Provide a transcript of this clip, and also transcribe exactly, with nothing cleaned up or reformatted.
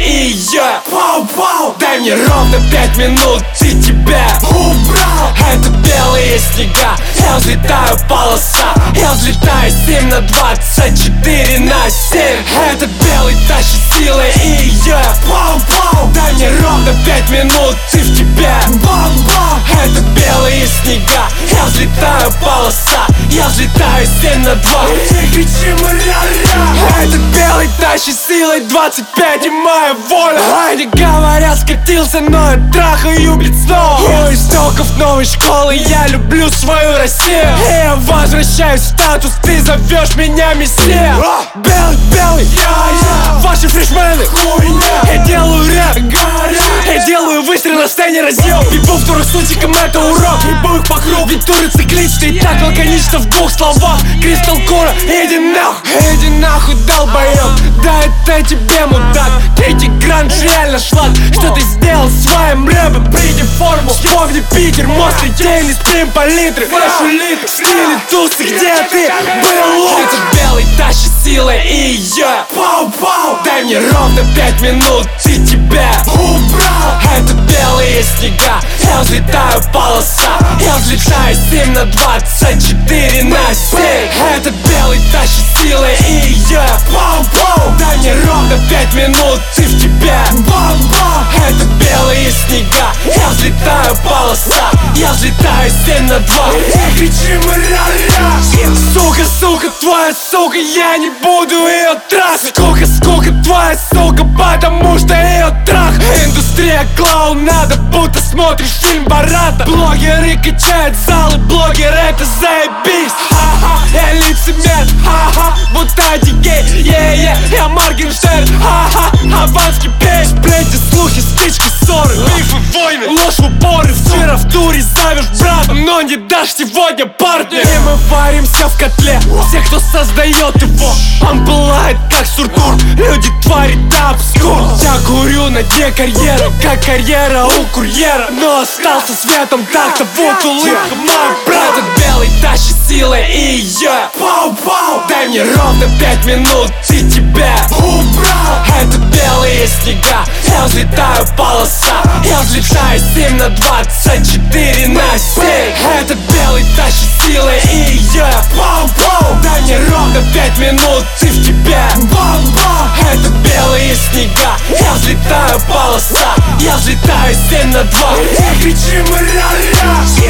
и я пау-пау. Дай мне ровно пять минут, ты тебя убрал. Это белые снега, я взлетаю полоса. Я взлетаю семь на двадцать четыре на семь. Это белый тащит силы и я пау-пау. Дай мне ровно пять минут, ты в тебя бам-бам. Это белые снега, я взлетаю полоса. Я взлетаю семь на два, и кричим ля-ля. Этот белый тащит силой двадцать пять и моя воля. Они говорят, скатился, но я трахаю блиц снова. У истоков новой школы я люблю свою Россию. И я возвращаюсь в статус, ты зовешь меня мессия. Белый, белый, я, я, ваши фрешмены хуйня. Я делаю рэп, я делаю выстрел на сцене, разъем. Ебу вторых сутиком, это урок. Ебу их по кругу, ведь туры цикличны и так лаконично в двух словах. Кристалл Кура, иди нахуй, иди нахуй, долбоёб. Да это тебе, мудак. Третий гранж реально шлак. Что ты сделал своим рэпом? Приди в форму, вспомни Питер, мост, летели, спим по литру. Флэш улиток, стили тусы, где ты был? Этот белый тащит силы и я пау-пау. Дай мне ровно пять минут, ты тебя убрал. Это белые снега, я взлетаю полоса. Я взлетаю семь на двадцать четыре на семь. Это белый тащит силы и я пау-пау. Дай мне ровно пять минут, ты в тебя бам-бам. Это белые снега, я взлетаю полоса. Я взлетаю семь на два, и кричим ля-ля. Сука, сука, твоя сука, я не буду ее трахать. Сколько, сколько твоя сука, потому что ее трах. Индустрия клоунада, будто смотришь фильм Барата. Блогеры качают залы, блогеры это заебись. Ха-ха, я лицемер, ха-ха, будто один гей. Е-е, я Моргенштерн, ха-ха, аванский пейс. Сплети, слухи, стычки, ссоры, мифы, войны, ложь в упоры. Вчера в туре зовешь братом, но не дашь сегодня партнер. И мы варимся в котле, все, кто создает его. Он пылает как суртур, люди творят обскур. Я курю на дне карьеры, как карьера у курьера. Но остался светом, так-то вот улыбка моя брат. Этот белый тащит силы и я пау-пау. Дай мне ровно пять минут, ты тебя убрал. Это белые снега, я взлетаю полоса. Я взлетаю семь на двадцать четыре на семь. Этот белый тащит силы и я пау-пау. Дай мне ровно пять минут, ты в тебя бам-бам. Это белые снега, я взлетаю полоса. Я взлетаю семь на два, и кричим ля-ля.